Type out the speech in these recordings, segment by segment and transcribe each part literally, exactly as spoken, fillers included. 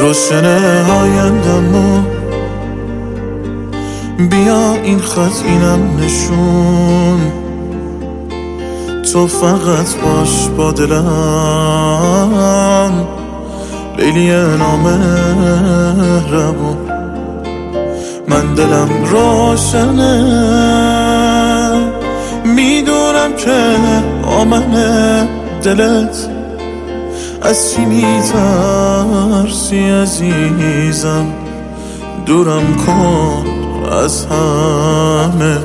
روشنه آیندمو بیا این خط اینم نشون، تو فقط باش با دلم لیلی نامهربون. من دلم روشنه میدونم که آمنه دلت از چی میترسی عزیزم، دورم کن از همه.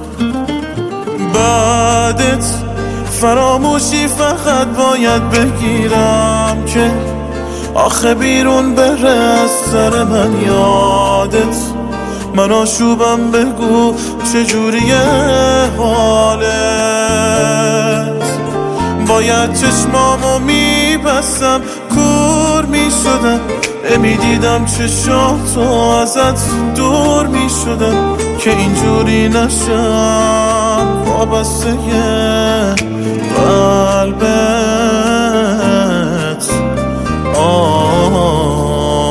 بعدت فراموشی فقط باید بگیرم که آخه بیرون بره از سر من یادت. من آشوبم بگو چجوریه حالت. باید چشمامو میبستم کور میشدم، میدیدم چشاتو ازت دور میشدم که اینجوری نشم وابسته قلبت. آه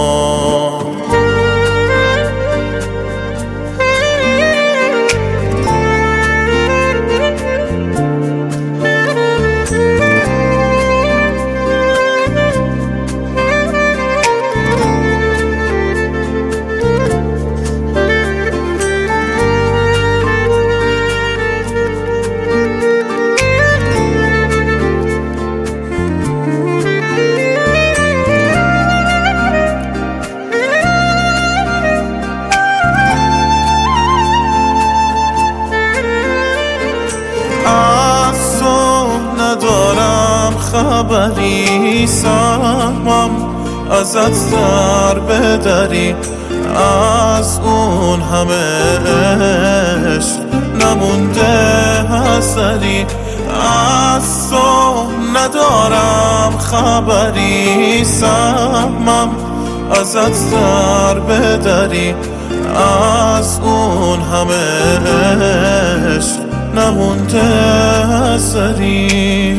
خبری سهمم ازت در بدری، از اون همه عشق نمونده اثری. از تو ندارم خبری سهمم ازت در بدری، از اون همه عشق نمونده اثری.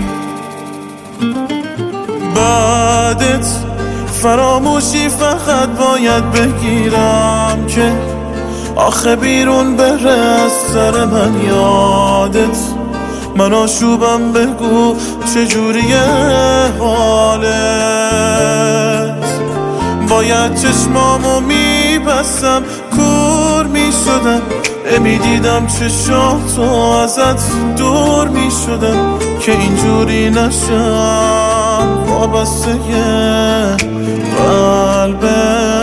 بعدت فراموشی فقط باید بگیرم که آخه بیرون بره از سر من یادت. من آشوبم بگو چجوریه حالت. باید چشمامو میبستم کور میشدم، میدیدم چشاتو ازت دور میشدم که اینجوری نشم وابسته قلبت.